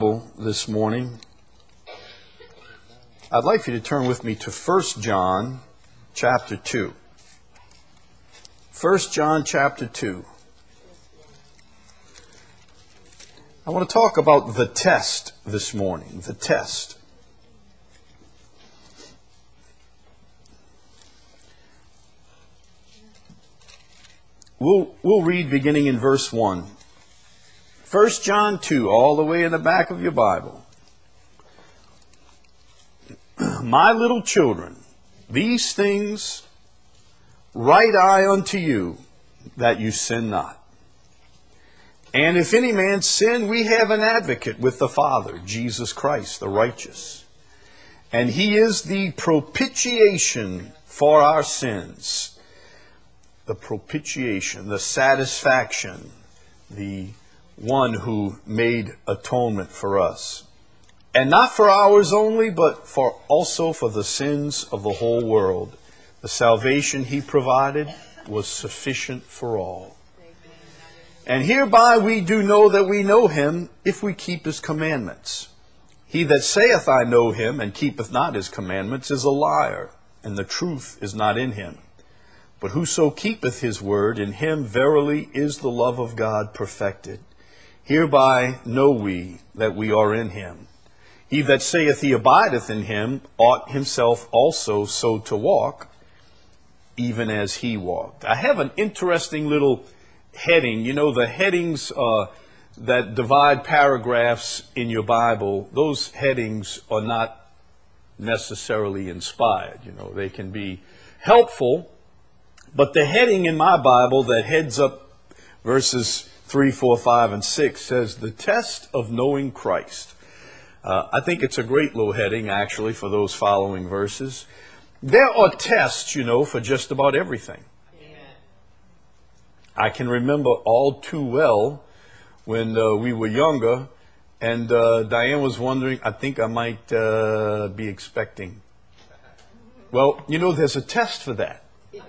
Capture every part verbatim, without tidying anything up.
This morning, I'd like you to turn with me to First John chapter two. First John chapter two. I want to talk about the test this morning, the test. We'll, we'll read beginning in verse one. First John two, all the way in the back of your Bible. My little children, these things write I unto you, that you sin not. And if any man sin, we have an advocate with the Father, Jesus Christ, the righteous. And he is the propitiation for our sins. The propitiation, the satisfaction, the one who made atonement for us. And not for ours only, but for also for the sins of the whole world. The salvation he provided was sufficient for all. And hereby we do know that we know him, if we keep his commandments. He that saith, I know him, and keepeth not his commandments, is a liar, and the truth is not in him. But whoso keepeth his word, in him verily is the love of God perfected. Hereby know we that we are in him. He that saith he abideth in him ought himself also so to walk, even as he walked. I have an interesting little heading. You know, the headings uh, that divide paragraphs in your Bible, those headings are not necessarily inspired. You know, they can be helpful, but the heading in my Bible that heads up verses three, four, five, and six says, the test of knowing Christ. Uh, I think it's a great little heading, actually, for those following verses. There are tests, you know, for just about everything. Amen. I can remember all too well when uh, we were younger, and uh, Diane was wondering, I think I might uh, be expecting. Well, you know, there's a test for that.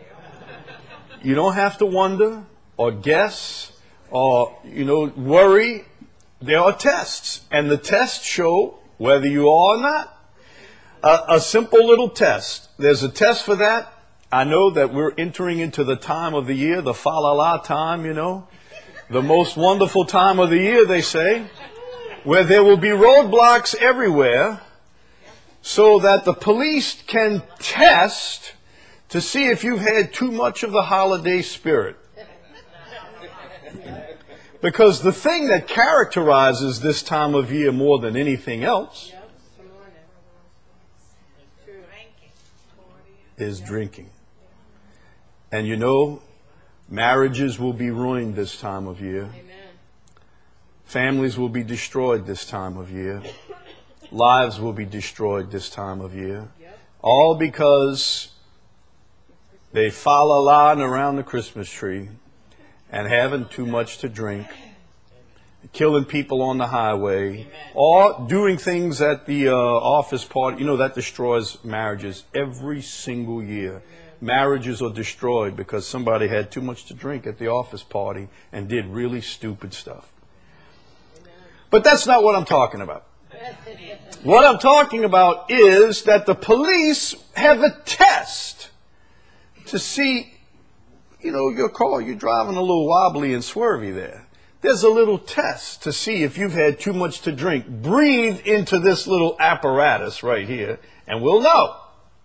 You don't have to wonder or guess or, you know, worry. There are tests, and the tests show whether you are or not. A, a simple little test. There's a test for that. I know that we're entering into the time of the year, the fa-la-la time, you know, the most wonderful time of the year, they say, where there will be roadblocks everywhere so that the police can test to see if you've had too much of the holiday spirit. Because the thing that characterizes this time of year more than anything else is drinking. And you know, marriages will be ruined this time of year. Families will be destroyed this time of year. Lives will be destroyed this time of year. All because they fa-la-la around the Christmas tree and having too much to drink, killing people on the highway, Amen. Or doing things at the uh, office party. You know, that destroys marriages every single year. Amen. Marriages are destroyed because somebody had too much to drink at the office party and did really stupid stuff. Amen. But that's not what I'm talking about. What I'm talking about is that the police have a test to see, you know, your car, you're driving a little wobbly and swervy there. There's a little test to see if you've had too much to drink. Breathe into this little apparatus right here, and we'll know.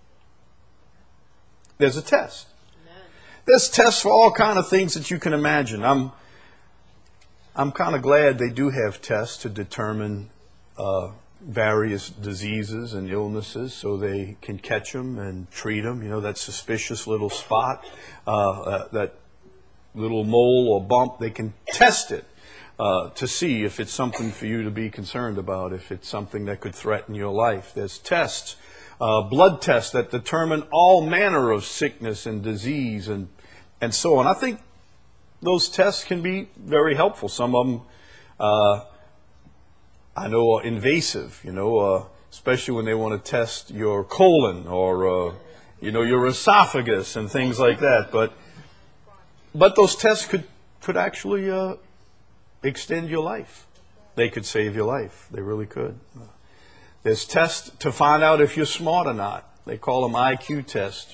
There's a test. Amen. There's tests for all kind of things that you can imagine. I'm, I'm kind of glad they do have tests to determine uh, various diseases and illnesses so they can catch them and treat them. You know, that suspicious little spot, uh, uh, that little mole or bump, they can test it uh, to see if it's something for you to be concerned about, if it's something that could threaten your life. There's tests, uh, blood tests that determine all manner of sickness and disease and, and so on. I think those tests can be very helpful. Some of them, uh, I know, are invasive, you know, uh, especially when they want to test your colon or, uh, you know, your esophagus and things like that. But But those tests could, could actually uh, extend your life. they could save your life. They really could. There's tests to find out if you're smart or not. They call them I Q tests.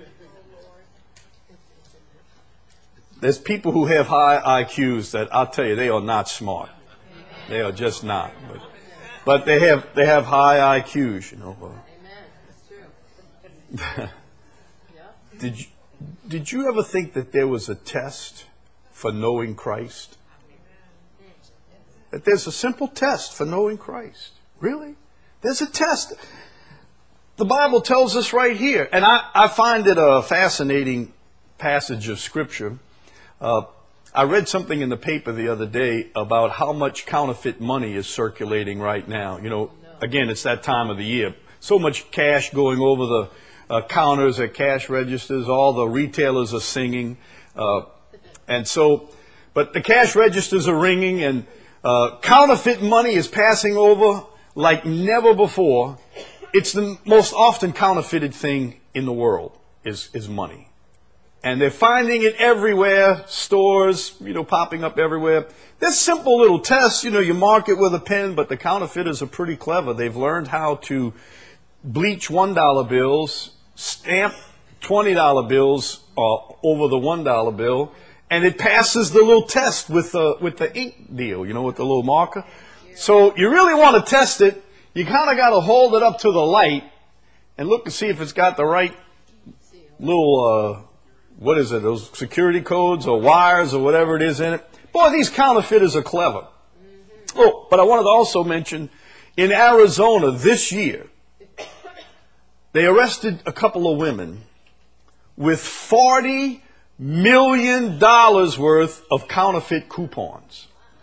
There's people who have high I Qs that I'll tell you, they are not smart. They are just not. But, but they have they have high I Qs, you know. Amen. That's true. Did you, did you ever think that there was a test for knowing Christ? That there's a simple test for knowing Christ. Really? There's a test. The Bible tells us right here. And I, I find it a fascinating passage of Scripture. Uh, I read something in the paper the other day about how much counterfeit money is circulating right now. You know, again, it's that time of the year. So much cash going over the uh, counters at cash registers. All the retailers are singing. Uh, and so, but the cash registers are ringing, and uh, counterfeit money is passing over like never before. It's the most often counterfeited thing in the world is, is money. And they're finding it everywhere, stores, you know, popping up everywhere. There's simple little tests, you know, you mark it with a pen, but the counterfeiters are pretty clever. They've learned how to bleach one dollar bills, stamp twenty dollar bills uh, over the one dollar bill, and it passes the little test with the, with the ink deal, you know, with the little marker. So you really want to test it. You kind of got to hold it up to the light and look to see if it's got the right little... Uh, What is it, those security codes or wires or whatever it is in it? Boy, these counterfeiters are clever. Mm-hmm. Oh, but I wanted to also mention, in Arizona this year, they arrested a couple of women with forty million dollars worth of counterfeit coupons.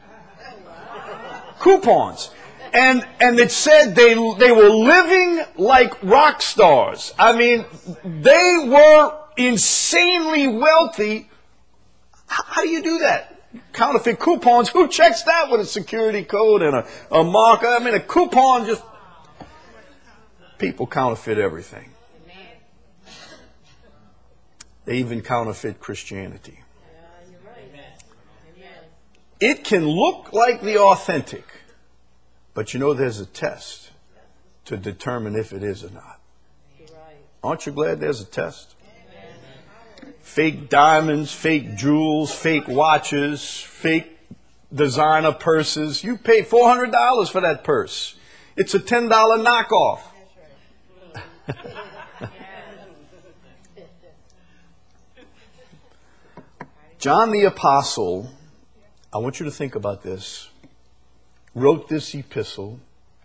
Coupons. And and it said they they were living like rock stars. I mean, they were insanely wealthy. How do you do that? Counterfeit coupons. Who checks that with a security code and a, a marker? I mean, a coupon just... People counterfeit everything. They even counterfeit Christianity. It can look like the authentic, but you know there's a test to determine if it is or not. Aren't you glad there's a test? Fake diamonds, fake jewels, fake watches, fake designer purses. You pay four hundred dollars for that purse. It's a ten dollar knockoff. John the Apostle, I want you to think about this, wrote this epistle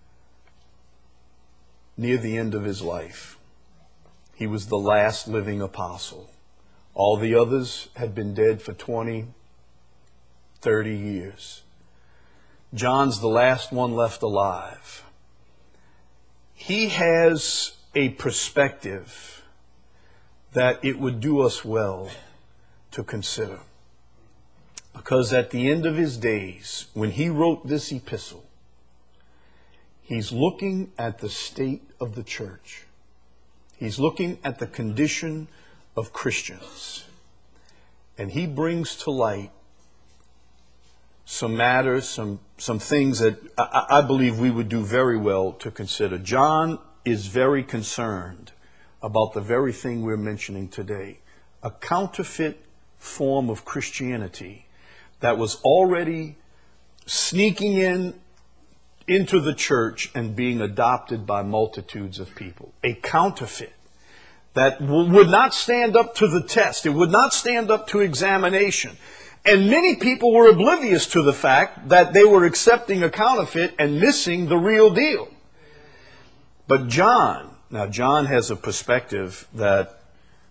near the end of his life. He was the last living apostle. All the others had been dead for twenty, thirty years. John's the last one left alive. He has a perspective that it would do us well to consider. Because at the end of his days, when he wrote this epistle, he's looking at the state of the church. He's looking at the condition of Christians. And he brings to light some matters, some, some things that I, I believe we would do very well to consider. John is very concerned about the very thing we're mentioning today. A counterfeit form of Christianity that was already sneaking in into the church and being adopted by multitudes of people. A counterfeit that would not stand up to the test. It would not stand up to examination. And many people were oblivious to the fact that they were accepting a counterfeit and missing the real deal. But John, now John has a perspective that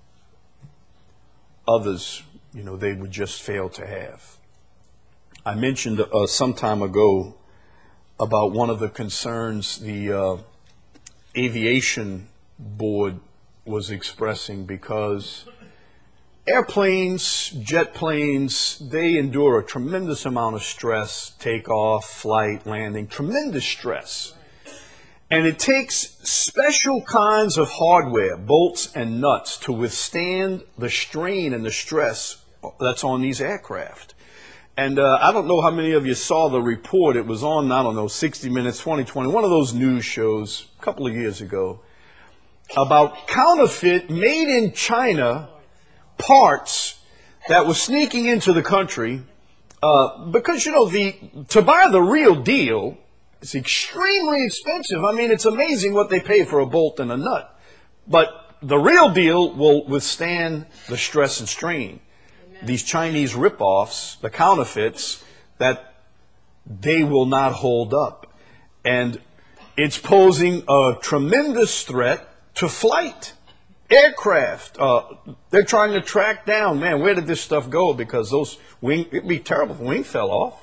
others, you know, they would just fail to have. I mentioned uh, some time ago about one of the concerns the uh, aviation board was expressing, because airplanes, jet planes, they endure a tremendous amount of stress, takeoff, flight, landing, tremendous stress. And it takes special kinds of hardware, bolts and nuts, to withstand the strain and the stress that's on these aircraft. And uh, I don't know how many of you saw the report. It was on, I don't know, sixty minutes, twenty twenty, one of those news shows a couple of years ago, about counterfeit, made in China parts that were sneaking into the country. Uh, because, you know, the to buy the real deal is extremely expensive. I mean, it's amazing what they pay for a bolt and a nut. But the real deal will withstand the stress and strain. These Chinese rip-offs, the counterfeits, that they will not hold up. And it's posing a tremendous threat to flight. Aircraft, uh, they're trying to track down, man, where did this stuff go? Because those wing, it'd be terrible if a wing fell off.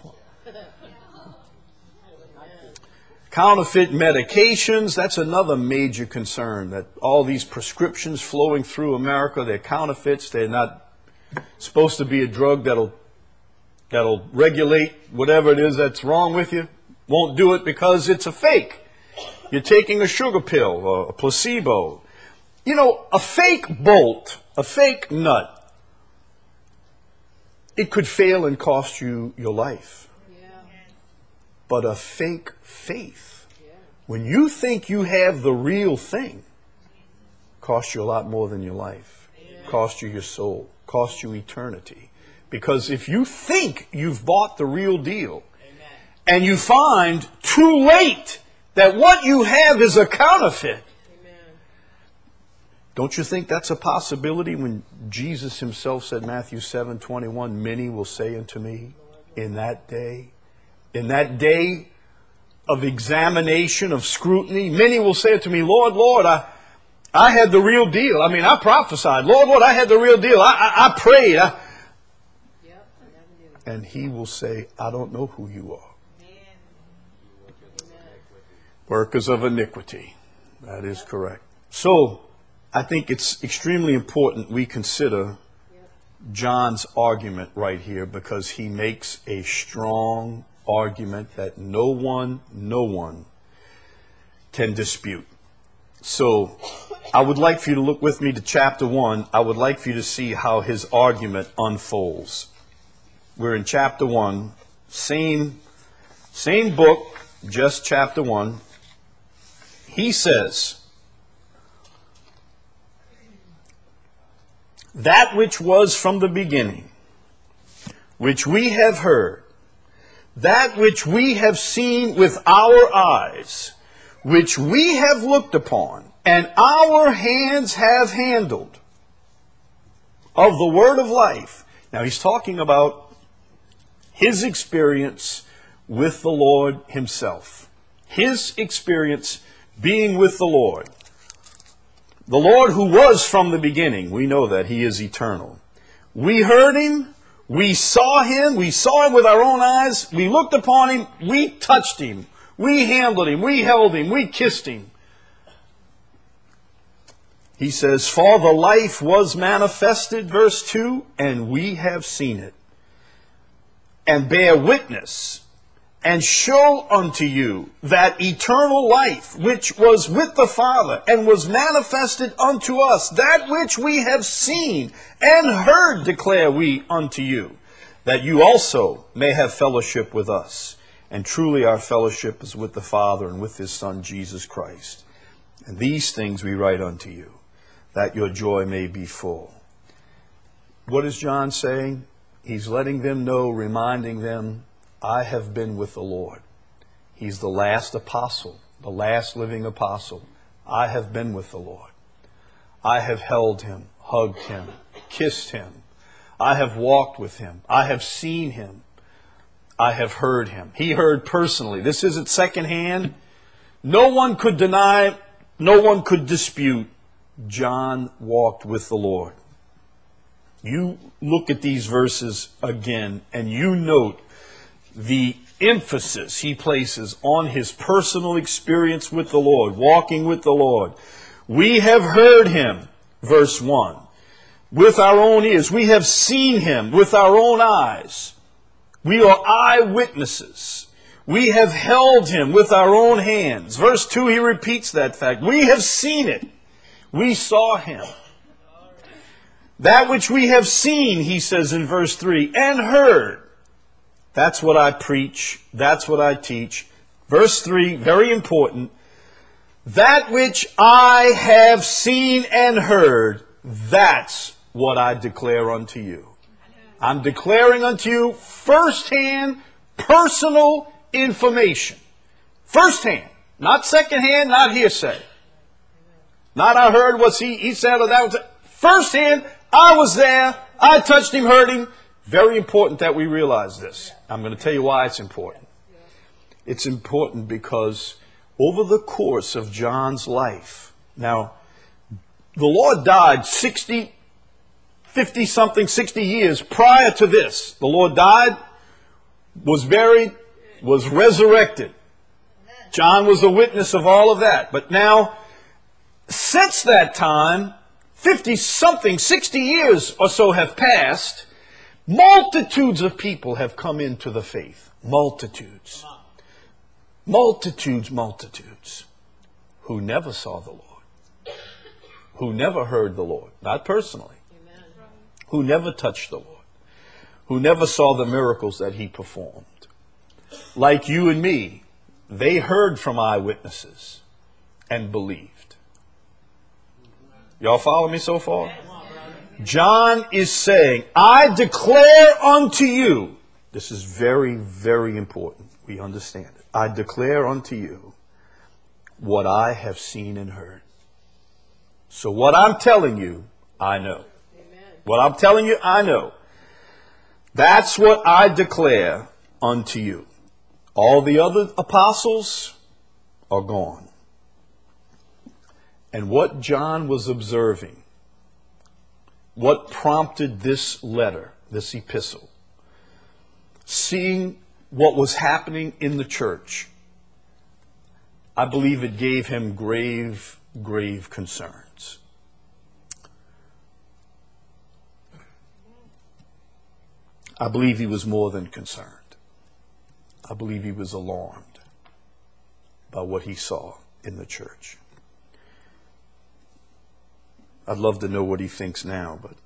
Counterfeit medications, that's another major concern, that all these prescriptions flowing through America, they're counterfeits, they're not supposed to be a drug that'll that'll regulate whatever it is that's wrong with you. Won't do it because it's a fake. You're taking a sugar pill or a placebo. You know, a fake bolt, a fake nut, it could fail and cost you your life. Yeah. But a fake faith, yeah. When you think you have the real thing, costs you a lot more than your life. Yeah. Cost you your soul. Cost you eternity. Because if you think you've bought the real deal, amen, and you find too late that what you have is a counterfeit, amen, don't you think that's a possibility when Jesus himself said, Matthew seven twenty-one, many will say unto me in that day, in that day of examination, of scrutiny, many will say unto me, Lord, Lord, I I had the real deal. I mean, I prophesied. Lord, Lord, I had the real deal. I, I, I prayed. I... Yep, and he will say, I don't know who you are. Amen. Workers of iniquity. That is correct. So, I think it's extremely important we consider John's argument right here, because he makes a strong argument that no one, no one can dispute. So, I would like for you to look with me to chapter one. I would like for you to see how his argument unfolds. We're in chapter one, same, same book, just chapter one. He says, that which was from the beginning, which we have heard, that which we have seen with our eyes, which we have looked upon, and our hands have handled, of the word of life. Now he's talking about his experience with the Lord himself. His experience being with the Lord. The Lord who was from the beginning. We know that he is eternal. We heard him. We saw him. We saw him with our own eyes. We looked upon him. We touched him. We handled him. We held him. We kissed him. He says, for the life was manifested, verse two, and we have seen it, and bear witness, and show unto you that eternal life which was with the Father, and was manifested unto us. That which we have seen and heard declare we unto you, that you also may have fellowship with us. And truly our fellowship is with the Father and with his Son, Jesus Christ. And these things we write unto you, that your joy may be full. What is John saying? He's letting them know, reminding them, I have been with the Lord. He's the last apostle, the last living apostle. I have been with the Lord. I have held him, hugged him, kissed him. I have walked with him. I have seen him. I have heard him. He heard personally. This isn't secondhand. No one could deny, no one could dispute. John walked with the Lord. You look at these verses again and you note the emphasis he places on his personal experience with the Lord, walking with the Lord. We have heard him, verse one, with our own ears. We have seen him with our own eyes. We are eyewitnesses. We have held him with our own hands. Verse two, he repeats that fact. We have seen it. We saw him. That which we have seen, he says in verse three, and heard. That's what I preach. That's what I teach. Verse three, very important. That which I have seen and heard, that's what I declare unto you. I'm declaring unto you firsthand, personal information. Firsthand. Not secondhand, not hearsay. Not I heard what he, he said or that was it. Firsthand, I was there. I touched him, heard him. Very important that we realize this. I'm going to tell you why it's important. It's important because over the course of John's life, now, the Lord died sixty, fifty something, sixty years prior to this. The Lord died, was buried, was resurrected. John was a witness of all of that. But now, since that time, fifty something, sixty years or so have passed. Multitudes of people have come into the faith. Multitudes. Multitudes, multitudes. Who never saw the Lord. Who never heard the Lord. Not personally. Amen. Who never touched the Lord. Who never saw the miracles that he performed. Like you and me, they heard from eyewitnesses and believed. Y'all follow me so far? John is saying, I declare unto you. This is very, very important. We understand it. I declare unto you what I have seen and heard. So what I'm telling you, I know. Amen. What I'm telling you, I know. That's what I declare unto you. All the other apostles are gone. And what John was observing, what prompted this letter, this epistle, seeing what was happening in the church, I believe it gave him grave, grave concerns. I believe he was more than concerned. I believe he was alarmed by what he saw in the church. I'd love to know what he thinks now, but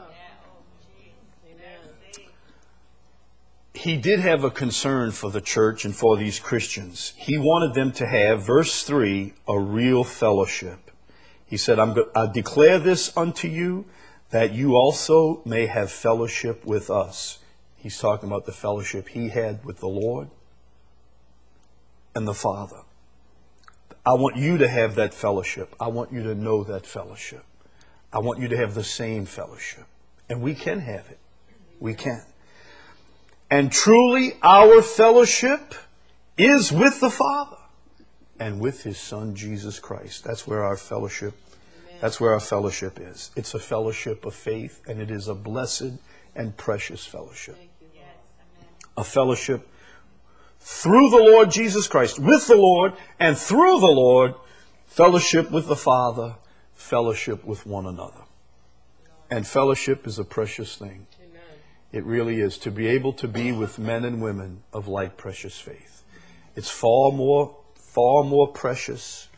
he did have a concern for the church and for these Christians. He wanted them to have, verse three, a real fellowship. He said, I'm go- I declare this unto you, that you also may have fellowship with us. He's talking about the fellowship he had with the Lord and the Father. I want you to have that fellowship. I want you to know that fellowship. I want you to have the same fellowship. And we can have it. We can. And truly our fellowship is with the Father and with His Son, Jesus Christ. That's where our fellowship, that's where our fellowship is. It's a fellowship of faith, and it is a blessed and precious fellowship. A fellowship through the Lord Jesus Christ, with the Lord, and through the Lord, fellowship with the Father, fellowship with one another. And fellowship is a precious thing. It really is, to be able to be with men and women of like precious faith. It's far more, far more precious,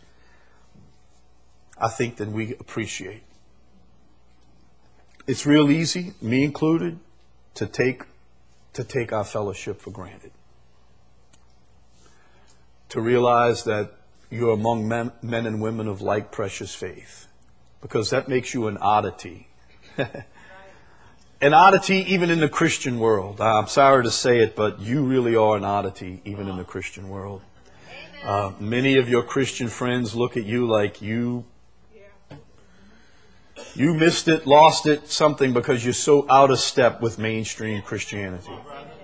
I think, than we appreciate. It's real easy, me included, to take, to take our fellowship for granted. To realize that you're among men, men and women of like precious faith. Because that makes you an oddity. An oddity even in the Christian world. I'm sorry to say it, but you really are an oddity even in the Christian world. Uh, many of your Christian friends look at you like you you missed it, lost it, something, because you're so out of step with mainstream Christianity.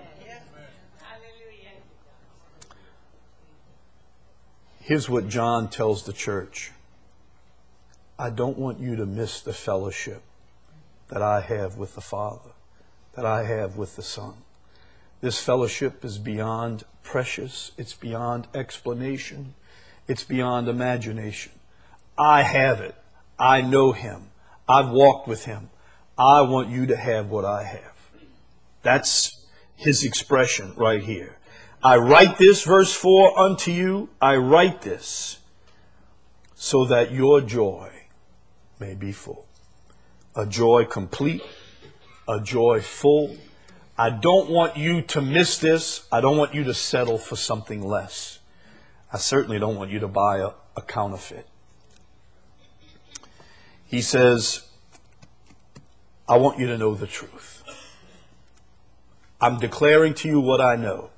Here's what John tells the church. I don't want you to miss the fellowship that I have with the Father, that I have with the Son. This fellowship is beyond precious. It's beyond explanation. It's beyond imagination. I have it. I know Him. I've walked with Him. I want you to have what I have. That's His expression right here. I write this, verse four, unto you. I write this so that your joy may be full. A joy complete, a joy full, I don't want you to miss this. I don't want you to settle for something less. I certainly don't want you to buy a, a counterfeit. He says, I want you to know the truth. I'm declaring to you what I know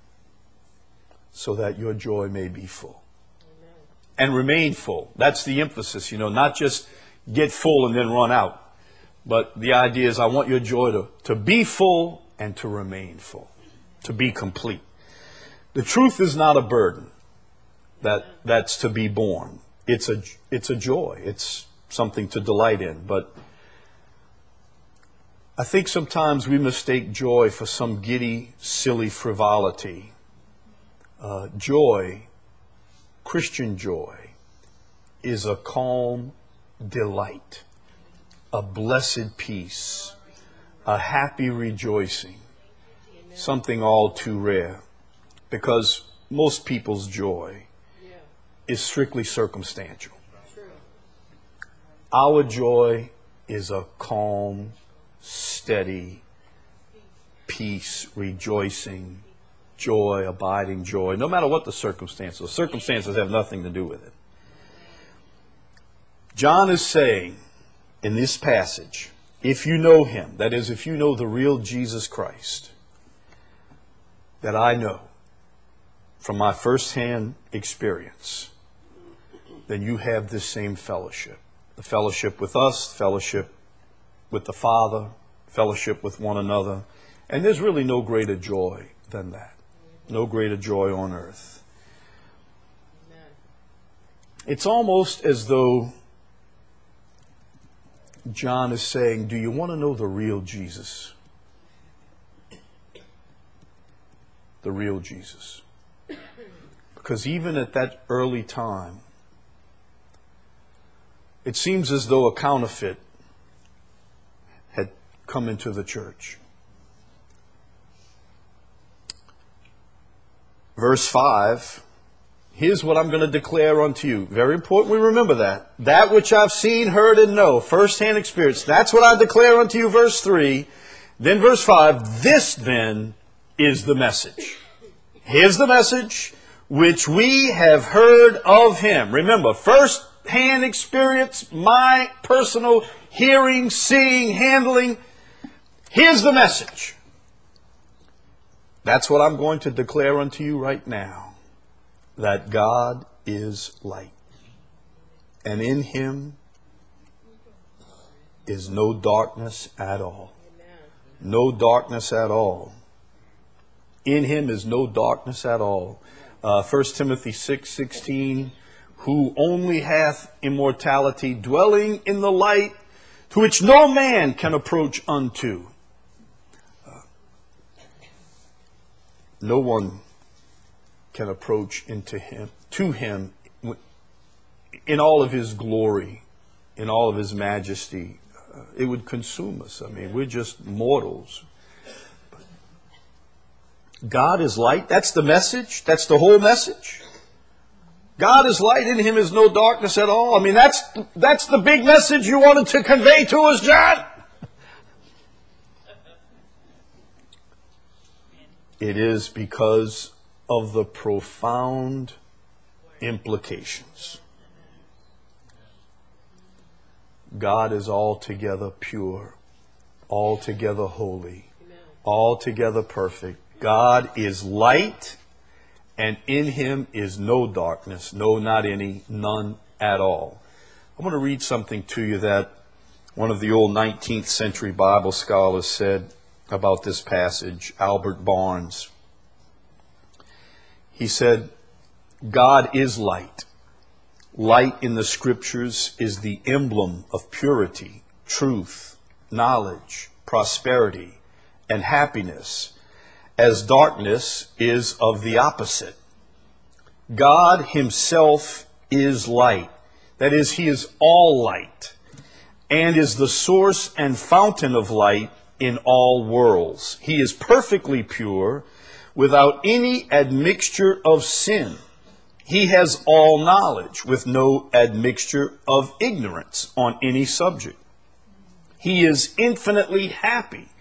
so that your joy may be full. Amen. And remain full. That's the emphasis, you know, not just get full and then run out. But the idea is I want your joy to, to be full and to remain full, to be complete. The truth is not a burden that that's to be borne. It's a, it's a joy. It's something to delight in. But I think sometimes we mistake joy for some giddy, silly frivolity. Uh, joy, Christian joy, is a calm delight, a blessed peace, a happy rejoicing, something all too rare, because most people's joy is strictly circumstantial. Our joy is a calm, steady, peace, rejoicing, joy, abiding joy, no matter what the circumstances. The circumstances have nothing to do with it. John is saying in this passage, if you know him, that is, if you know the real Jesus Christ, that I know from my firsthand experience, then you have this same fellowship. The fellowship with us, fellowship with the Father, fellowship with one another. And there's really no greater joy than that. No greater joy on earth. Amen. It's almost as though John is saying, do you want to know the real Jesus? The real Jesus. Because even at that early time, it seems as though a counterfeit had come into the church. Verse five, here's what I'm going to declare unto you. Very important we remember that. That which I've seen, heard, and know, first-hand experience. That's what I declare unto you, verse three. Then verse five, this then is the message. Here's the message which we have heard of him. Remember, first-hand experience, my personal hearing, seeing, handling. Here's the message. That's what I'm going to declare unto you right now. That God is light. And in him is no darkness at all. No darkness at all. In him is no darkness at all. Uh, First Timothy six sixteen, who only hath immortality, dwelling in the light, to which no man can approach unto. Uh, no one can approach into him, to him, in all of his glory, in all of his majesty. Uh, it would consume us. I mean, we're just mortals. God is light. That's the message. That's the whole message. God is light. In him is no darkness at all. I mean, that's, that's the big message you wanted to convey to us, John. It is because of the profound implications. God is altogether pure, altogether holy, altogether perfect. God is light, and in him is no darkness, no, not any, none at all. I want to read something to you that one of the old nineteenth century Bible scholars said about this passage, Albert Barnes. He said, God is light. Light in the scriptures is the emblem of purity, truth, knowledge, prosperity, and happiness, as darkness is of the opposite. God himself is light. That is, he is all light, and is the source and fountain of light in all worlds. He is perfectly pure, without any admixture of sin. He has all knowledge, with no admixture of ignorance on any subject. He is infinitely happy,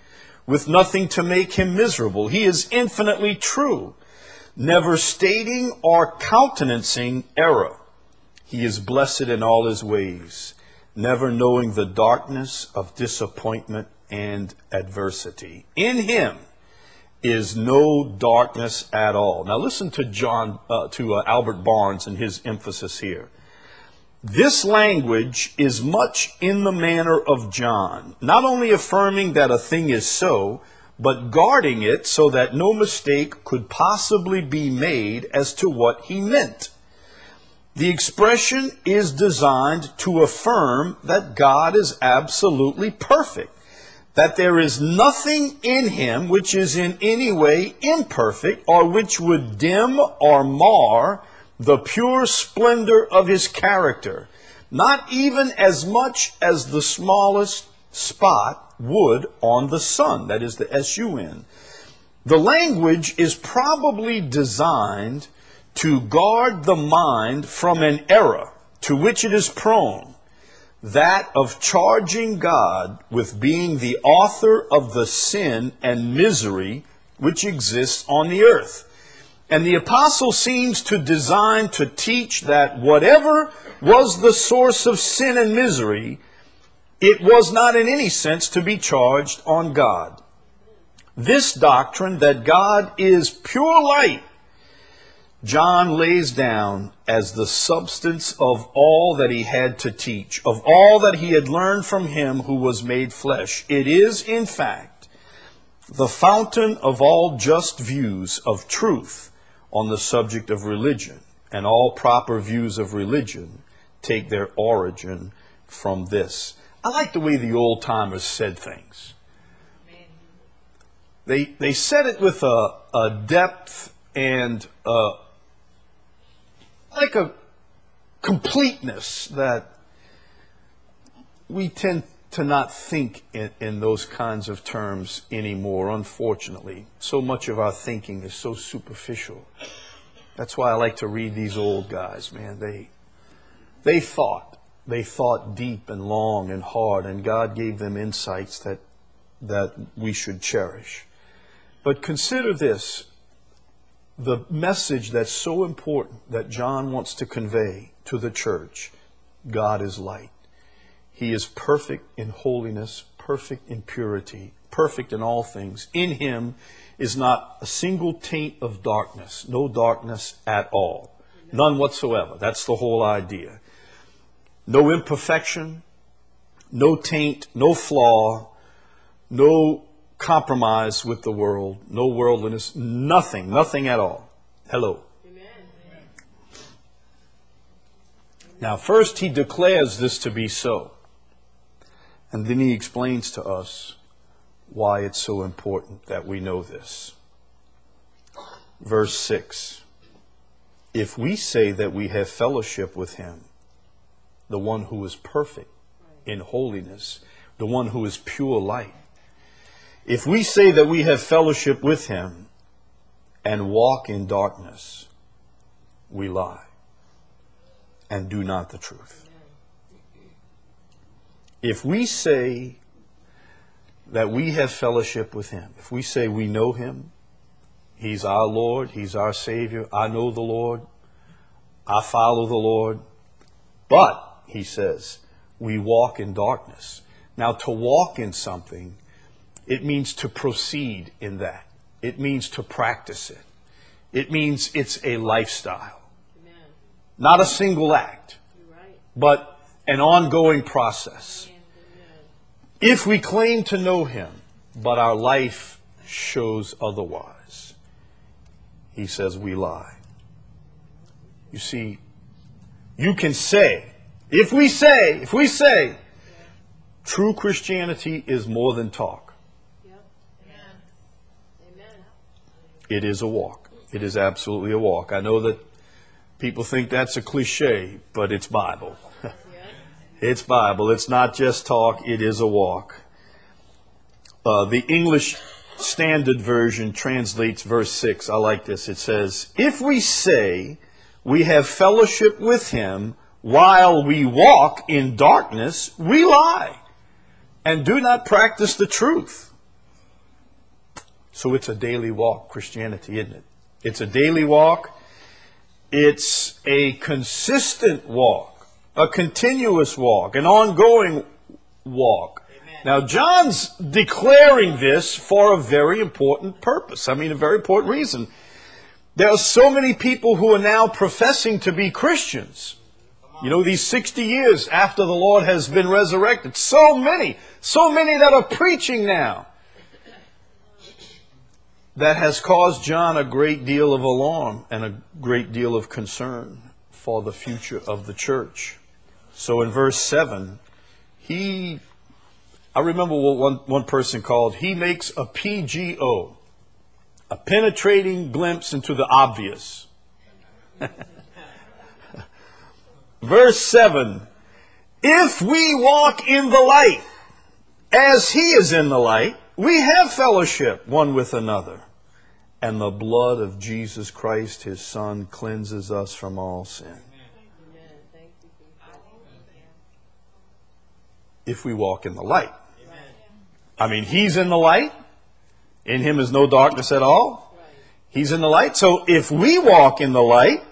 with nothing to make him miserable. He is infinitely true, never stating or countenancing error. He is blessed in all his ways, never knowing the darkness of disappointment and adversity. In him is no darkness at all. Now listen to John, uh, to uh, Albert Barnes and his emphasis here. This language is much in the manner of John, not only affirming that a thing is so, but guarding it so that no mistake could possibly be made as to what he meant. The expression is designed to affirm that God is absolutely perfect, that there is nothing in him which is in any way imperfect or which would dim or mar the pure splendor of his character, not even as much as the smallest spot would on the sun, that is the S U N. The language is probably designed to guard the mind from an error to which it is prone, that of charging God with being the author of the sin and misery which exists on the earth. And the apostle seems to design to teach that whatever was the source of sin and misery, it was not in any sense to be charged on God. This doctrine that God is pure light, John lays down as the substance of all that he had to teach, of all that he had learned from him who was made flesh. It is, in fact, the fountain of all just views of truth on the subject of religion, and all proper views of religion take their origin from this. I like the way the old timers said things. They they said it with a, a depth and a, like a completeness that we tend to not think in, in those kinds of terms anymore, unfortunately. So much of our thinking is so superficial. That's why I like to read these old guys, man. They they thought. They thought deep and long and hard, and God gave them insights that that we should cherish. But consider this, the message that's so important that John wants to convey to the church. God is light. He is perfect in holiness, perfect in purity, perfect in all things. In him is not a single taint of darkness, no darkness at all. None whatsoever. That's the whole idea. No imperfection, no taint, no flaw, no compromise with the world, no worldliness, nothing, nothing at all. Hello. Amen. Now, first he declares this to be so. And then he explains to us why it's so important that we know this. Verse six. If we say that we have fellowship with him, the one who is perfect in holiness, the one who is pure light, if we say that we have fellowship with him and walk in darkness, we lie and do not the truth. If we say that we have fellowship with him, if we say we know him, he's our Lord, he's our Savior, I know the Lord, I follow the Lord, but, he says, we walk in darkness. Now, to walk in something, it means to proceed in that. It means to practice it. It means it's a lifestyle. Amen. Not a single act, right, but an ongoing process. Amen. If we claim to know him, but our life shows otherwise, he says we lie. You see, you can say, if we say, if we say, yeah, true Christianity is more than talk. It is a walk. It is absolutely a walk. I know that people think that's a cliche, but it's Bible. It's Bible. It's not just talk. It is a walk. Uh, the English Standard Version translates verse six. I like this. It says, if we say we have fellowship with him while we walk in darkness, we lie and do not practice the truth. So it's a daily walk, Christianity, isn't it? It's a daily walk. It's a consistent walk, a continuous walk, an ongoing walk. Amen. Now, John's declaring this for a very important purpose. I mean, a very important reason. There are so many people who are now professing to be Christians. You know, these sixty years after the Lord has been resurrected. So many, so many that are preaching now. That has caused John a great deal of alarm and a great deal of concern for the future of the church. So in verse seven, he, I remember what one, one person called, he makes a P G O, a penetrating glimpse into the obvious. Verse seven, if we walk in the light, as he is in the light, we have fellowship one with another. And the blood of Jesus Christ, his Son, cleanses us from all sin. If we walk in the light. I mean, he's in the light. In him is no darkness at all. He's in the light. So if we walk in the light,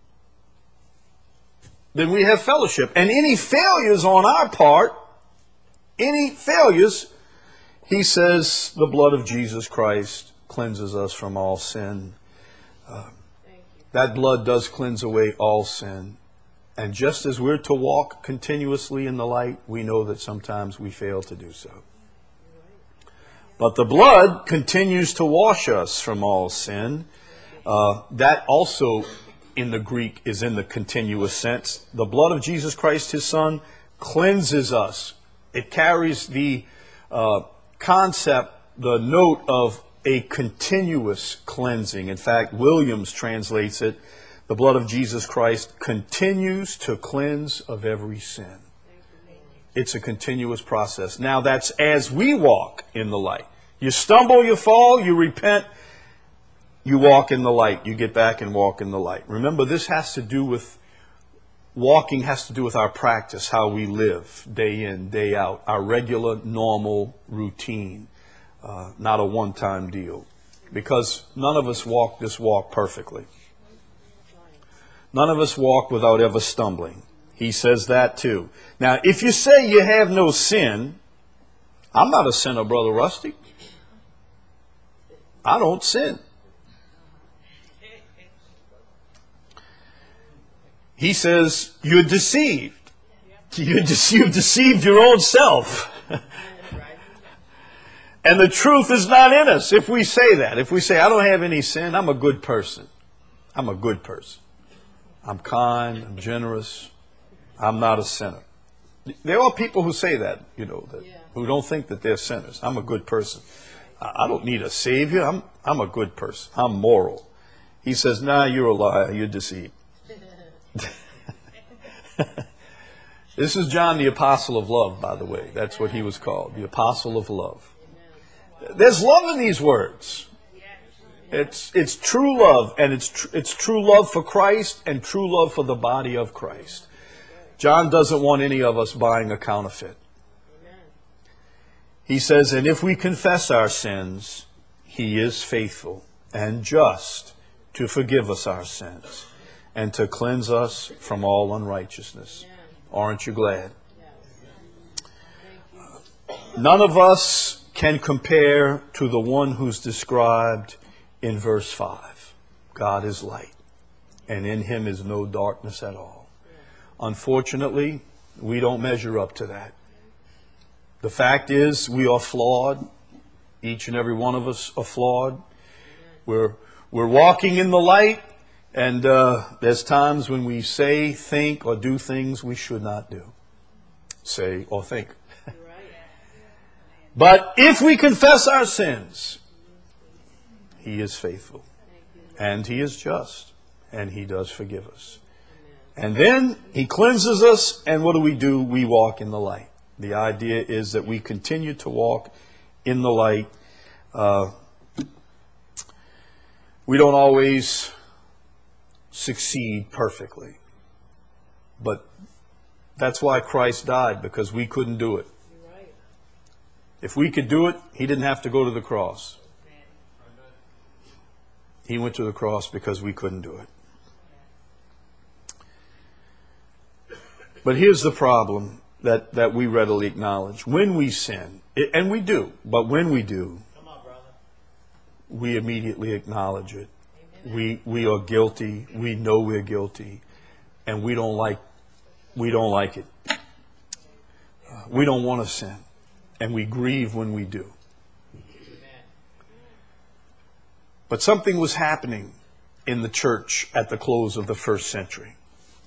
then we have fellowship. And any failures on our part, any failures, he says the blood of Jesus Christ cleanses us from all sin. Uh, that blood does cleanse away all sin. And just as we're to walk continuously in the light, we know that sometimes we fail to do so. But the blood continues to wash us from all sin. Uh, that also in the Greek is in the continuous sense. The blood of Jesus Christ, his Son, cleanses us. It carries the uh, concept, the note of a continuous cleansing. In fact, Williams translates it, the blood of Jesus Christ continues to cleanse of every sin. It's a continuous process. Now that's as we walk in the light. You stumble, you fall, you repent, you walk in the light. You get back and walk in the light. Remember, this has to do with, walking has to do with our practice, how we live day in, day out, our regular, normal routine. Uh, not a one-time deal. Because none of us walk this walk perfectly. None of us walk without ever stumbling. He says that too. Now, if you say you have no sin, I'm not a sinner, Brother Rusty. I don't sin. He says, you're deceived. You're de- you've deceived your own self. And the truth is not in us if we say that. If we say, I don't have any sin, I'm a good person. I'm a good person. I'm kind, I'm generous. I'm not a sinner. There are people who say that, you know, that, who don't think that they're sinners. I'm a good person. I don't need a savior. I'm, I'm a good person. I'm moral. He says, nah, you're a liar. You're deceived. This is John the Apostle of Love, by the way. That's what he was called, the Apostle of Love. There's love in these words. It's it's true love, and it's tr- it's true love for Christ and true love for the body of Christ. John doesn't want any of us buying a counterfeit. He says, and if we confess our sins, he is faithful and just to forgive us our sins and to cleanse us from all unrighteousness. Aren't you glad? None of us can compare to the one who's described in verse five. God is light, and in him is no darkness at all. Unfortunately, we don't measure up to that. The fact is, we are flawed. Each and every one of us are flawed. We're, we're walking in the light, and uh, there's times when we say, think, or do things we should not do. Say or think. But if we confess our sins, he is faithful and he is just and he does forgive us. And then he cleanses us, and what do we do? We walk in the light. The idea is that we continue to walk in the light. Uh, we don't always succeed perfectly. But that's why Christ died, because we couldn't do it. If we could do it, he didn't have to go to the cross. He went to the cross because we couldn't do it. But here's the problem that, that we readily acknowledge. When we sin, and we do, but when we do, Come on, brother. we immediately acknowledge it. We we are guilty. We know we're guilty, and we don't like we don't like it. Uh, we don't want to sin, and we grieve when we do. But something was happening in the church at the close of the first century.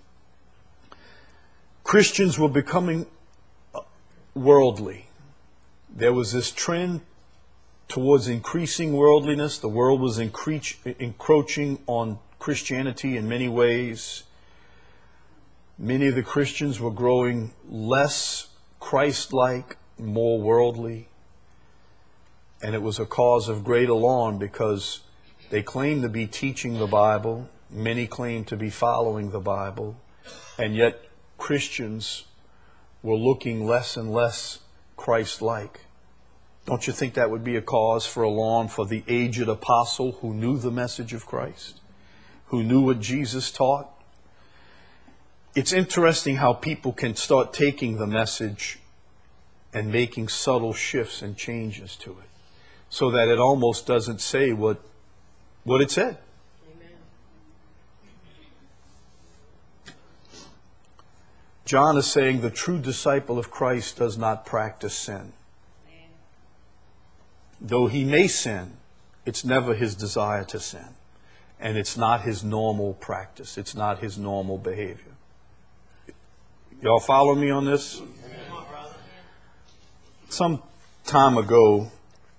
Christians were becoming worldly. There was this trend towards increasing worldliness. The world was incre- encroaching on Christianity in many ways. Many of the Christians were growing less Christ-like, more worldly. And it was a cause of great alarm because they claimed to be teaching the Bible. Many claimed to be following the Bible. And yet Christians were looking less and less Christ-like. Don't you think that would be a cause for alarm for the aged apostle who knew the message of Christ, who knew what Jesus taught? It's interesting how people can start taking the message and making subtle shifts and changes to it so that it almost doesn't say what, what it said. Amen. John is saying the true disciple of Christ does not practice sin. Though he may sin, it's never his desire to sin. And it's not his normal practice. It's not his normal behavior. Y'all follow me on this? Some time ago,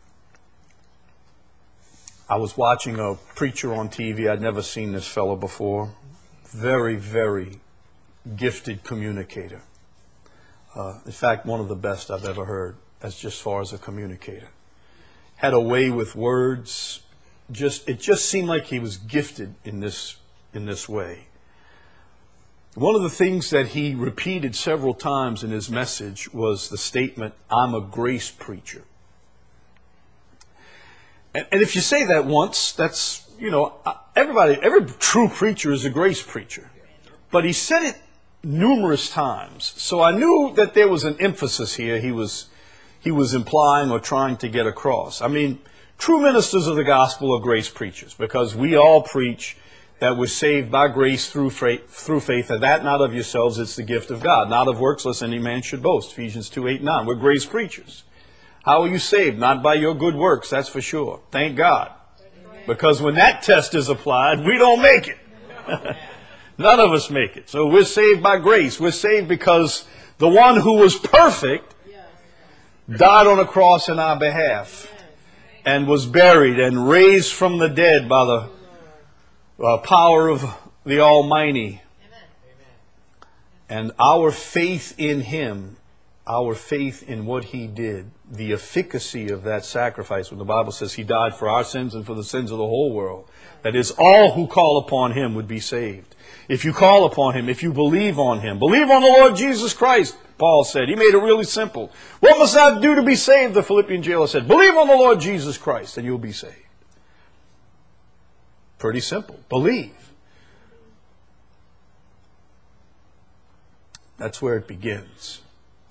I was watching a preacher on T V. I'd never seen this fellow before. Very, very gifted communicator. Uh, in fact, one of the best I've ever heard as just far as a communicator. Had a way with words. Just it just seemed like he was gifted in this in this way. One of the things that he repeated several times in his message was the statement, "I'm a grace preacher." And, and if you say that once, that's, you know, everybody, every true preacher is a grace preacher. But he said it numerous times. So I knew that there was an emphasis here he was he was implying or trying to get across. I mean, true ministers of the gospel are grace preachers because we all preach that we're saved by grace through faith, through faith, and that not of yourselves, it's the gift of God. Not of works, lest any man should boast. Ephesians two, eight, nine. We're grace preachers. How are you saved? Not by your good works, that's for sure. Thank God. Because when that test is applied, we don't make it. None of us make it. So we're saved by grace. We're saved because the one who was perfect died on a cross in our behalf and was buried and raised from the dead by the uh, power of the Almighty. And our faith in Him, our faith in what He did, the efficacy of that sacrifice, when the Bible says He died for our sins and for the sins of the whole world, that is, all who call upon Him would be saved. If you call upon Him, if you believe on Him, believe on the Lord Jesus Christ, Paul said. He made it really simple. What must I do to be saved? The Philippian jailer said, believe on the Lord Jesus Christ and you'll be saved. Pretty simple. Believe. That's where it begins.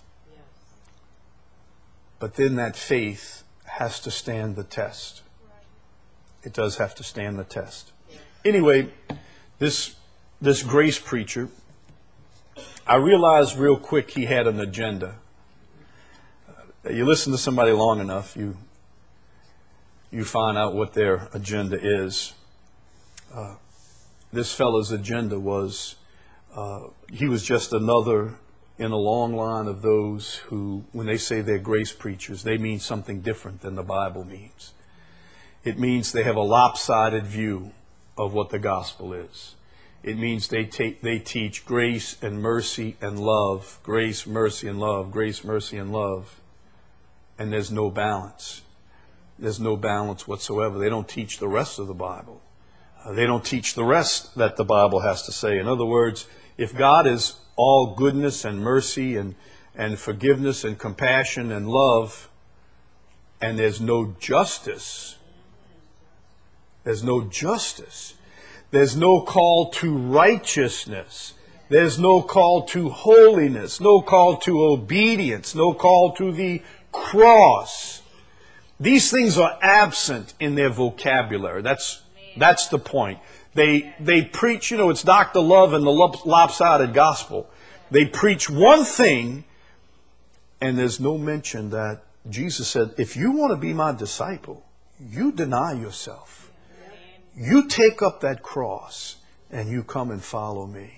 But then that faith has to stand the test. It does have to stand the test. Anyway, this this grace preacher, I realized real quick he had an agenda. Uh, you listen to somebody long enough, you you find out what their agenda is. Uh, this fellow's agenda was, uh, he was just another in a long line of those who, when they say they're grace preachers, they mean something different than the Bible means. It means they have a lopsided view of what the gospel is. It means they take, they teach grace and mercy and love, grace, mercy, and love, grace, mercy, and love, and there's no balance. There's no balance whatsoever. They don't teach the rest of the Bible. Uh, they don't teach the rest that the Bible has to say. In other words, if God is all goodness and mercy and, and forgiveness and compassion and love, and there's no justice, There's no justice. There's no call to righteousness. There's no call to holiness, no call to obedience, no call to the cross. These things are absent in their vocabulary. That's that's the point. They they preach, you know, it's Doctor Love and the lopsided gospel. They preach one thing, and there's no mention that Jesus said, if you want to be my disciple, you deny yourself. You take up that cross and you come and follow me.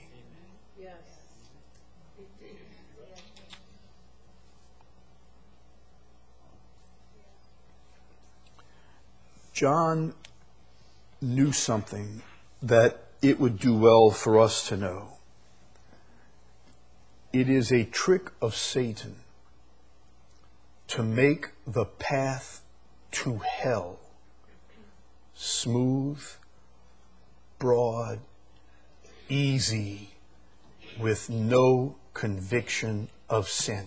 John knew something that it would do well for us to know. It is a trick of Satan to make the path to hell smooth, broad, easy, with no conviction of sin.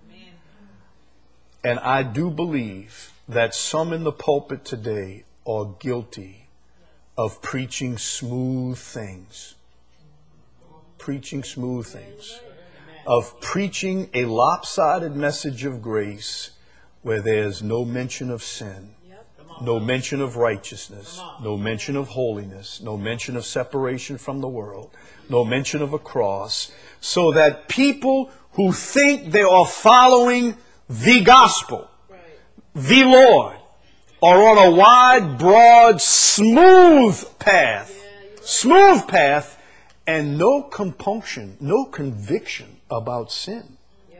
And I do believe that some in the pulpit today are guilty of preaching smooth things. Preaching smooth things. Of preaching a lopsided message of grace where there's no mention of sin, no mention of righteousness, no mention of holiness, no mention of separation from the world, no mention of a cross, so that people who think they are following the gospel, the Lord, are on a wide, broad, smooth path, smooth path, and no compunction, no conviction about sin.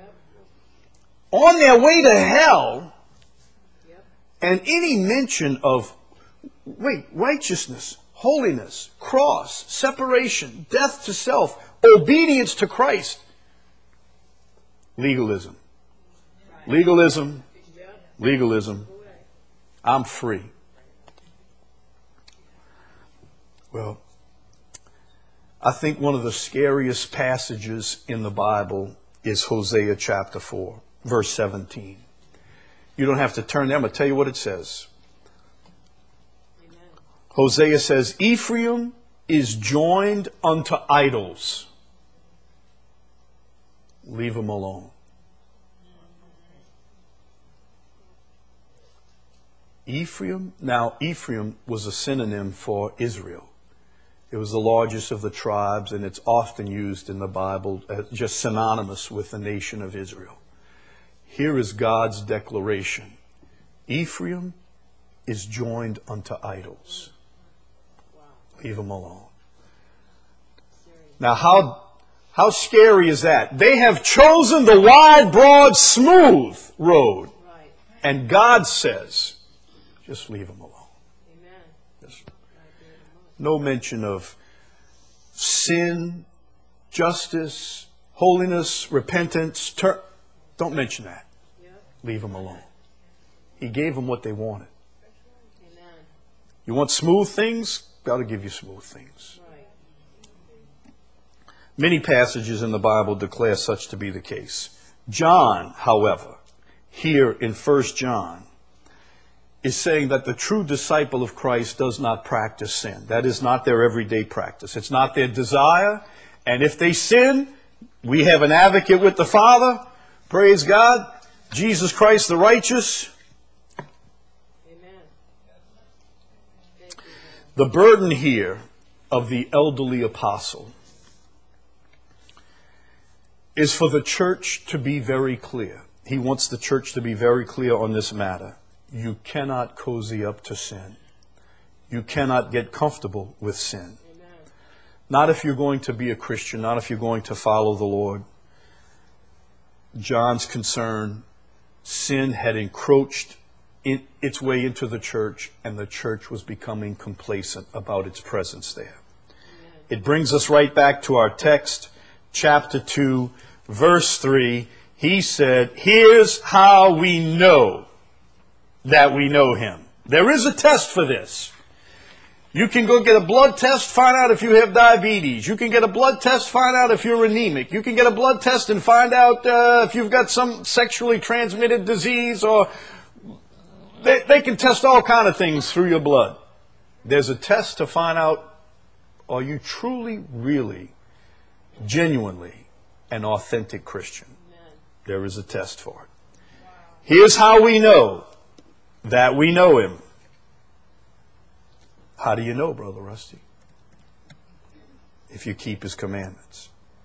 On their way to hell, and any mention of, wait, righteousness, holiness, cross, separation, death to self, obedience to Christ, legalism. Legalism, legalism. I'm free. Well, I think one of the scariest passages in the Bible is Hosea chapter four, verse seventeen. You don't have to turn there. I'm going to tell you what it says. Amen. Hosea says, Ephraim is joined unto idols. Leave him alone. Ephraim, now Ephraim was a synonym for Israel. It was the largest of the tribes, and it's often used in the Bible as just synonymous with the nation of Israel. Here is God's declaration. Ephraim is joined unto idols. Leave him alone. Now how, how scary is that? They have chosen the wide, broad, smooth road. And God says, just leave him alone. Just, no mention of sin, justice, holiness, repentance. Tur- don't mention that. Leave them alone. He gave them what they wanted. You want smooth things? God will give you smooth things. Many passages in the Bible declare such to be the case. John, however, here in First John, is saying that the true disciple of Christ does not practice sin. That is not their everyday practice. It's not their desire. And if they sin, we have an advocate with the Father. Praise God. Jesus Christ the righteous. Amen. The burden here of the elderly apostle is for the church to be very clear. He wants the church to be very clear on this matter. You cannot cozy up to sin. You cannot get comfortable with sin. Amen. Not if you're going to be a Christian, not if you're going to follow the Lord. John's concern, sin had encroached in, its way into the church, and the church was becoming complacent about its presence there. Amen. It brings us right back to our text, chapter two, verse three. He said, here's how we know that we know him. There is a test for this. You can go get a blood test, find out if you have diabetes. You can get a blood test, find out if you're anemic. You can get a blood test and find out uh, if you've got some sexually transmitted disease, or they, they can test all kind of things through your blood. There's a test to find out, are you truly, really, genuinely an authentic Christian? There is a test for it. Here's how we know that we know him. How do you know, Brother Rusty? If you keep his commandments.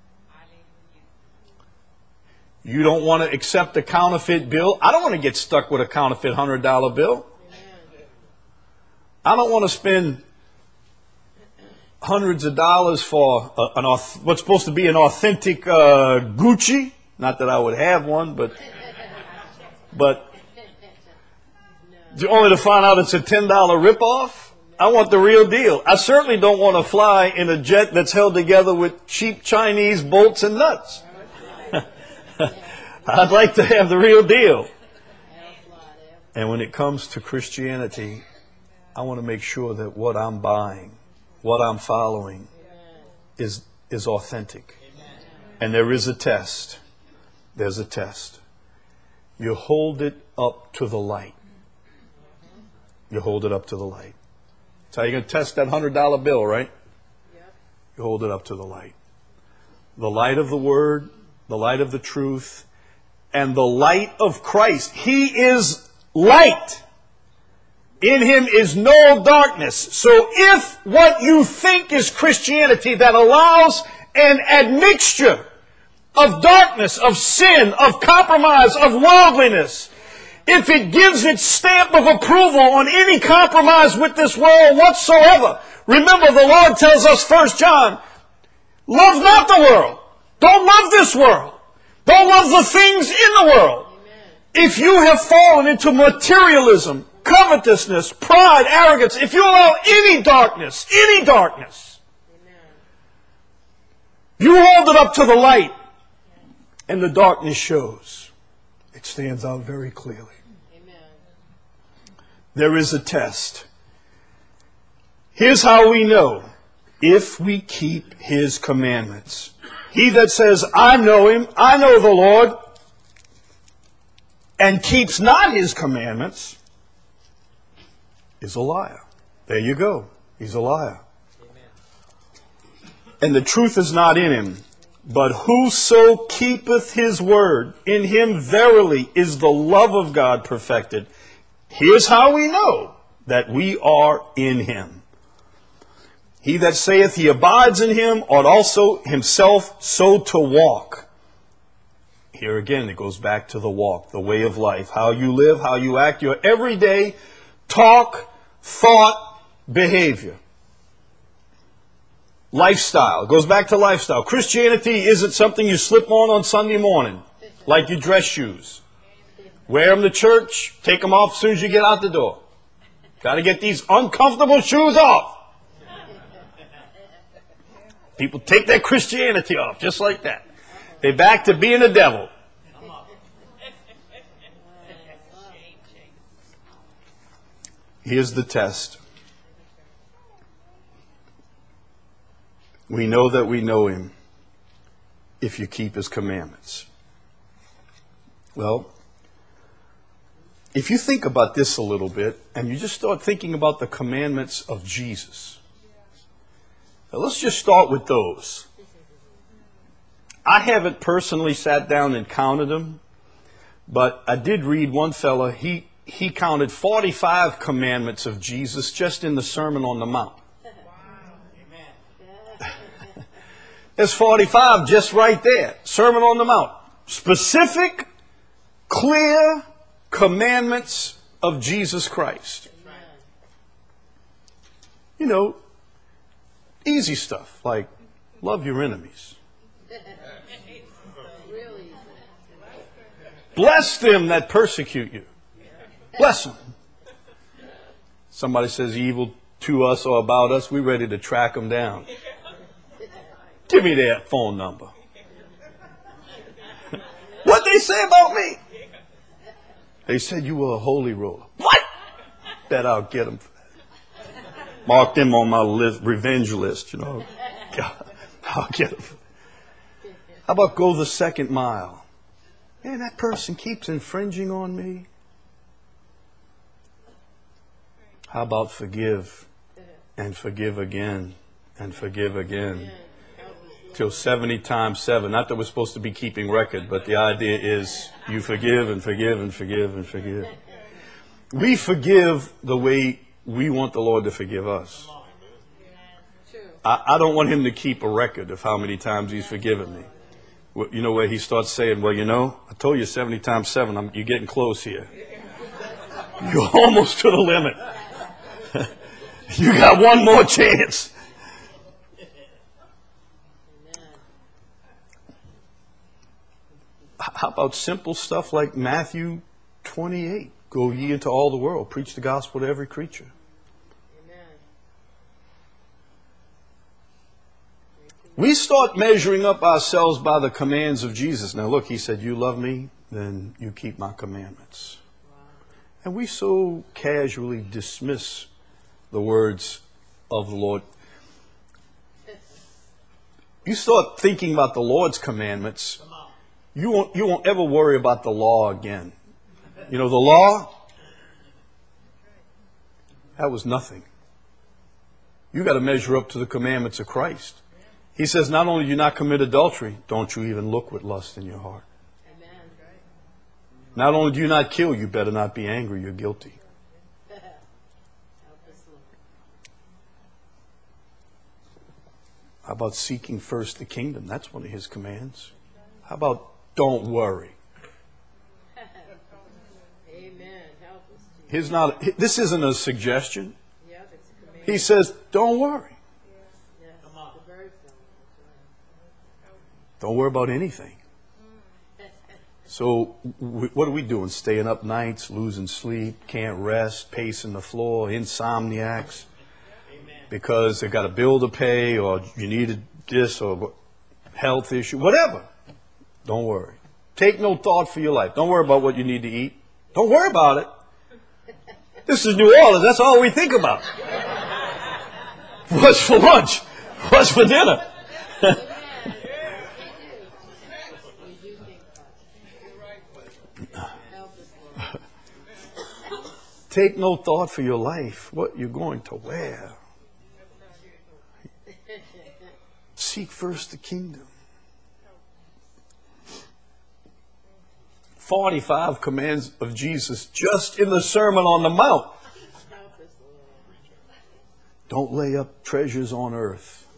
You don't want to accept a counterfeit bill. I don't want to get stuck with a counterfeit one hundred dollar bill. I don't want to spend hundreds of dollars for a, an, what's supposed to be an authentic uh, Gucci. Not that I would have one, but but only to find out it's a ten dollar ripoff. I want the real deal. I certainly don't want to fly in a jet that's held together with cheap Chinese bolts and nuts. I'd like to have the real deal. And when it comes to Christianity, I want to make sure that what I'm buying, what I'm following, is is authentic. And there is a test. There's a test. You hold it up to the light. You hold it up to the light. That's how you're going to test that one hundred dollar bill, right? You hold it up to the light. The light of the Word, the light of the truth, and the light of Christ. He is light. In him is no darkness. So if what you think is Christianity that allows an admixture of darkness, of sin, of compromise, of worldliness, if it gives its stamp of approval on any compromise with this world whatsoever, remember the Lord tells us, First John, love not the world. Don't love this world. Don't love the things in the world. If you have fallen into materialism, covetousness, pride, arrogance, if you allow any darkness, any darkness, you hold it up to the light and the darkness shows. It stands out very clearly. There is a test. Here's how we know if we keep his commandments. He that says, I know him, I know the Lord, and keeps not his commandments, is a liar. There you go. He's a liar. Amen. And the truth is not in him. But whoso keepeth his word, in him verily is the love of God perfected. Here's how we know that we are in him. He that saith he abides in him ought also himself so to walk. Here again, it goes back to the walk, the way of life, how you live, how you act, your everyday talk, thought, behavior. Lifestyle. It goes back to lifestyle. Christianity isn't something you slip on on Sunday morning, like your dress shoes. Wear them to church, take them off as soon as you get out the door. Got to get these uncomfortable shoes off. People take their Christianity off just like that. They're back to being the devil. Here's the test. We know that we know him if you keep his commandments. Well, if you think about this a little bit and you just start thinking about the commandments of Jesus. Now let's just start with those. I haven't personally sat down and counted them, but I did read one fella, he, he counted forty-five commandments of Jesus just in the Sermon on the Mount. There's forty-five just right there. Sermon on the Mount. Specific, clear commandments of Jesus Christ. You know, easy stuff like love your enemies. Bless them that persecute you. Bless them. Somebody says evil to us or about us, we're ready to track them down. Give me their phone number. What they say about me? They said you were a holy ruler. What? Bet I'll get them for that. Mark them on my list, revenge list, you know. God, I'll get them. How about go the second mile? Man, that person keeps infringing on me. How about forgive and forgive again and forgive again. Till seventy times seven. Not that we're supposed to be keeping record, but the idea is you forgive and forgive and forgive and forgive. We forgive the way we want the Lord to forgive us. I, I don't want him to keep a record of how many times he's forgiven me. Well, you know, where he starts saying, well, you know, I told you seventy times seven. I'm, you're getting close here. You're almost to the limit. You got one more chance. How about simple stuff like Matthew twenty-eight? Go ye into all the world, preach the gospel to every creature. Amen. We start measuring up ourselves by the commands of Jesus. Now look, he said, you love me, then you keep my commandments. Wow. And we so casually dismiss the words of the Lord. You start thinking about the Lord's commandments, You won't, you won't ever worry about the law again. You know, the law, that was nothing. You got to measure up to the commandments of Christ. He says, not only do you not commit adultery, don't you even look with lust in your heart. Amen. Not only do you not kill, you better not be angry, you're guilty. How about seeking first the kingdom? That's one of his commands. How about don't worry? Amen. Help us. He's not, this isn't a suggestion. Yeah, it's a command. He says, don't worry. Yeah. Come on. Don't worry about anything. So what are we doing? Staying up nights, losing sleep, can't rest, pacing the floor, insomniacs, because they've got a bill to pay, or you needed this, or health issue, whatever. Don't worry. Take no thought for your life. Don't worry about what you need to eat. Don't worry about it. This is New Orleans. That's all we think about. What's for lunch? What's for dinner? Take no thought for your life, what you're going to wear. Seek first the kingdom. forty-five commands of Jesus just in the Sermon on the Mount. Don't lay up treasures on earth.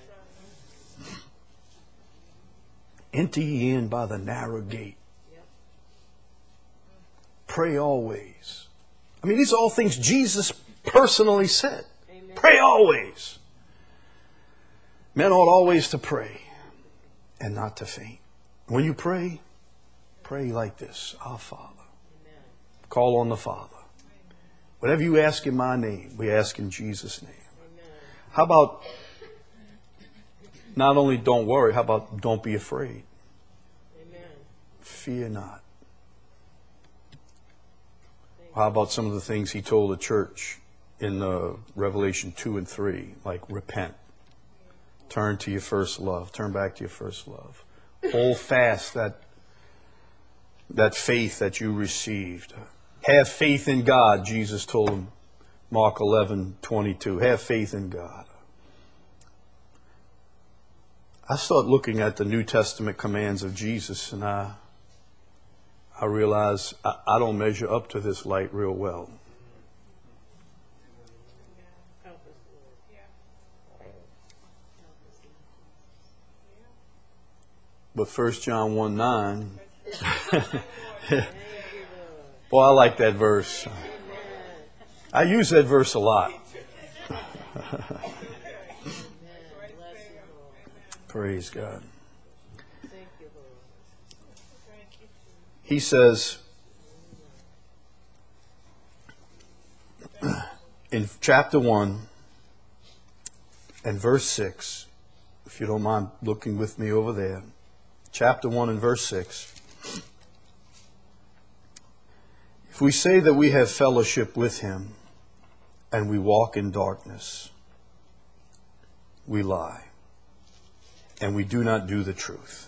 Enter ye in by the narrow gate. Pray always. I mean, these are all things Jesus personally said. Amen. Pray always. Men ought always to pray and not to faint. When you pray, pray like this. Our Father. Amen. Call on the Father. Whatever you ask in my name, we ask in Jesus' name. Amen. How about not only don't worry, how about don't be afraid? Amen. Fear not. How about some of the things he told the church in uh, Revelation two and three, like repent, turn to your first love, turn back to your first love, hold fast that that faith that you received, have faith in God. Jesus told him, Mark eleven twenty-two, have faith in God. I start looking at the New Testament commands of Jesus, and I. I realize I, I don't measure up to this light real well. But First John one nine, boy, I like that verse. I use that verse a lot. Praise God. He says in chapter one and verse six, if you don't mind looking with me over there, chapter one and verse six, if we say that we have fellowship with him and we walk in darkness, we lie and we do not do the truth.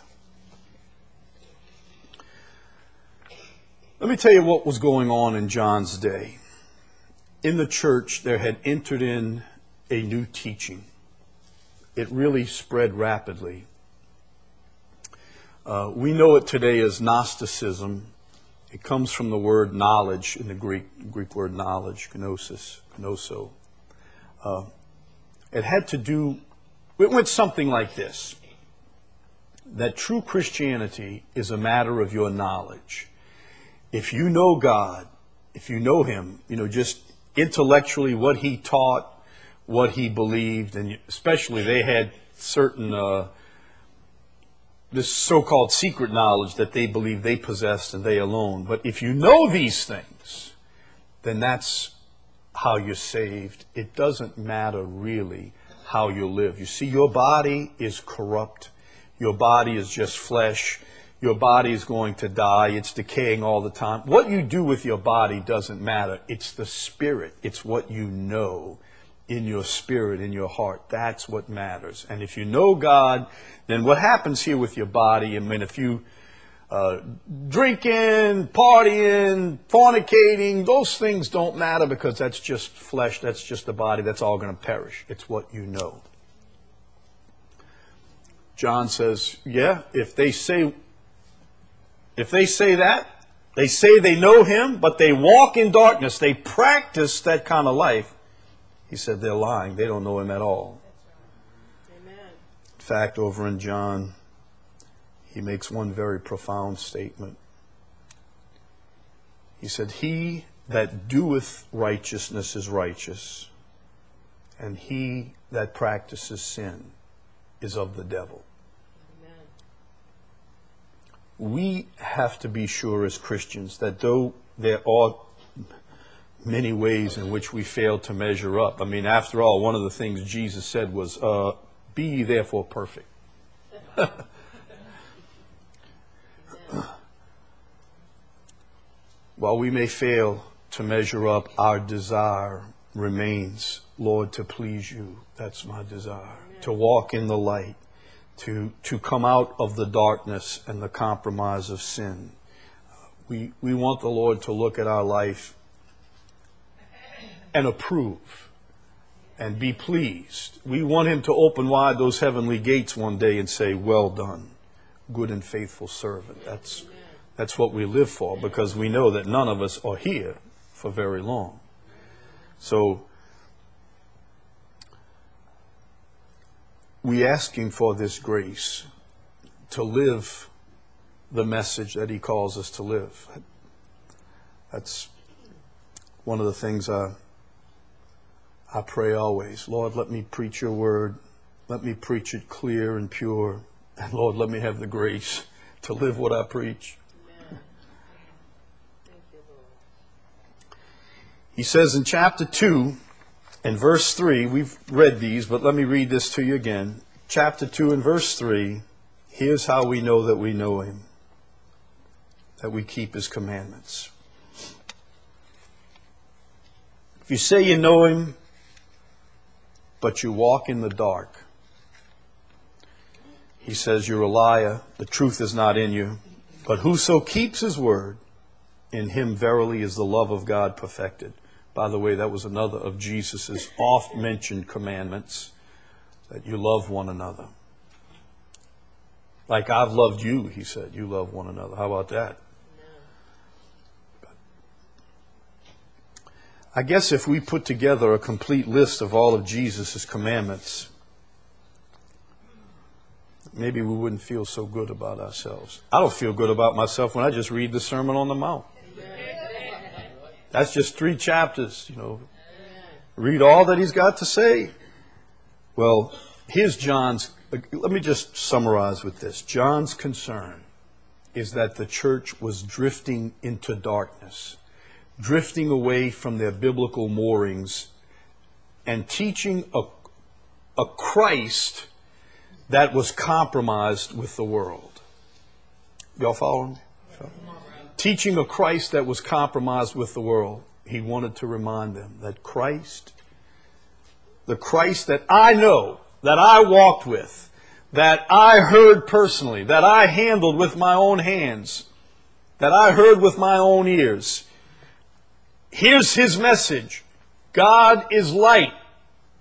Let me tell you what was going on in John's day. In the church, there had entered in a new teaching. It really spread rapidly. Uh, we know it today as Gnosticism. It comes from the word knowledge in the Greek, Greek word knowledge, gnosis, gnoso. Uh, it had to do, it went something like this, that true Christianity is a matter of your knowledge. If you know God, if you know Him, you know, just intellectually what He taught, what He believed, and especially they had certain, uh, this so-called secret knowledge that they believed they possessed and they alone. But if you know these things, then that's how you're saved. It doesn't matter really how you live. You see, your body is corrupt. Your body is just flesh. Your body is going to die. It's decaying all the time. What you do with your body doesn't matter. It's the spirit. It's what you know in your spirit, in your heart. That's what matters. And if you know God, then what happens here with your body, I mean, if you uh, drinking, partying, fornicating, those things don't matter because that's just flesh. That's just the body. That's all going to perish. It's what you know. John says, yeah, if they say, if they say that, they say they know Him, but they walk in darkness, they practice that kind of life, he said they're lying. They don't know Him at all. Amen. In fact, over in John, he makes one very profound statement. He said, he that doeth righteousness is righteous, and he that practices sin is of the devil. Amen. We have to be sure as Christians that though there are many ways in which we fail to measure up. I mean, after all, one of the things Jesus said was, uh, be ye therefore perfect. While we may fail to measure up, our desire remains, Lord, to please you. That's my desire. Amen. To walk in the light, to to come out of the darkness and the compromise of sin. We we want the Lord to look at our life and approve and be pleased. We want Him to open wide those heavenly gates one day and say, well done, good and faithful servant. That's that's what we live for, because we know that none of us are here for very long. So we ask Him for this grace to live the message that He calls us to live. That's one of the things I I pray always. Lord, let me preach your word. Let me preach it clear and pure. And Lord, let me have the grace to live what I preach. Amen. Thank you, Lord. He says in chapter two and verse three, we've read these, but let me read this to you again. Chapter two and verse three, here's how we know that we know Him, that we keep His commandments. If you say you know Him, but you walk in the dark, he says you're a liar. The truth is not in you. But whoso keeps His word, in him verily is the love of God perfected. By the way, that was another of Jesus' oft-mentioned commandments, that you love one another. Like I've loved you, he said, you love one another. How about that? I guess if we put together a complete list of all of Jesus' commandments, maybe we wouldn't feel so good about ourselves. I don't feel good about myself when I just read the Sermon on the Mount. That's just three chapters, you know. Read all that He's got to say. Well, here's John's, let me just summarize with this. John's concern is that the church was drifting into darkness, drifting away from their biblical moorings and teaching a, a Christ that was compromised with the world. Y'all following me? Teaching a Christ that was compromised with the world. He wanted to remind them that Christ, the Christ that I know, that I walked with, that I heard personally, that I handled with my own hands, that I heard with my own ears. Here's His message. God is light.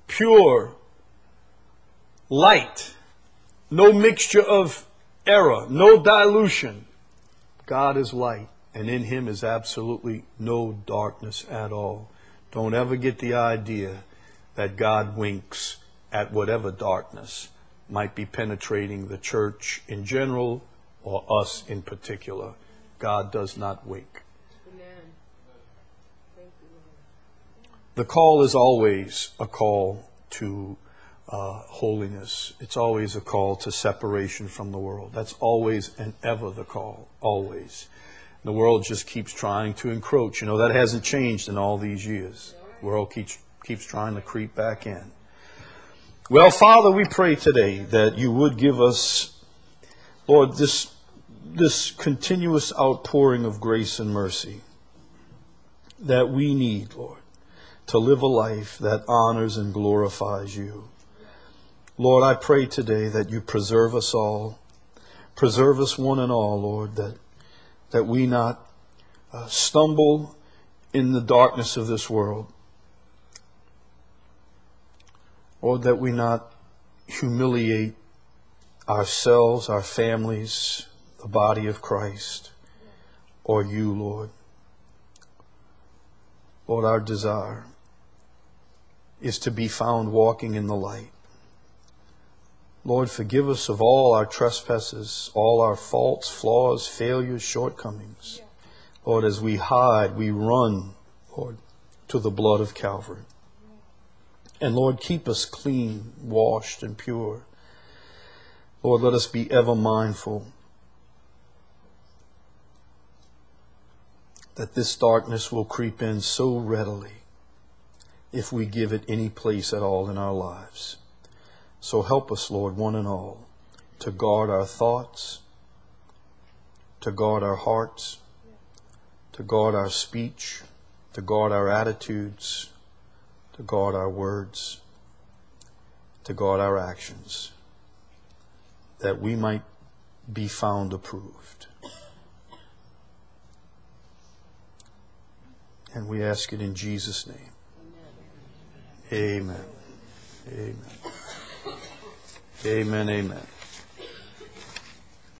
pure light, no mixture of error, no dilution. God is light, and in him is absolutely no darkness at all. Don't ever get the idea that God winks at whatever darkness might be penetrating the church in general or us in particular. God does not wink. Amen. Thank you, Lord. The call is always a call to uh, holiness. It's always a call to separation from the world. That's always and ever the call, always. The world just keeps trying to encroach. You know, that hasn't changed in all these years. The world keeps, keeps trying to creep back in. Well, Father, we pray today that you would give us, Lord, this, this continuous outpouring of grace and mercy that we need, Lord, to live a life that honors and glorifies you. Lord, I pray today that you preserve us all, preserve us one and all, Lord, that that we not uh, stumble in the darkness of this world, or that we not humiliate ourselves, our families, the body of Christ, or you, Lord. Lord, our desire is to be found walking in the light. Lord, forgive us of all our trespasses, all our faults, flaws, failures, shortcomings. Lord, as we hide, we run, Lord, to the blood of Calvary. And Lord, keep us clean, washed, and pure. Lord, let us be ever mindful that this darkness will creep in so readily if we give it any place at all in our lives. So help us, Lord, one and all, to guard our thoughts, to guard our hearts, to guard our speech, to guard our attitudes, to guard our words, to guard our actions, that we might be found approved. And we ask it in Jesus' name. Amen. Amen. Amen. Amen.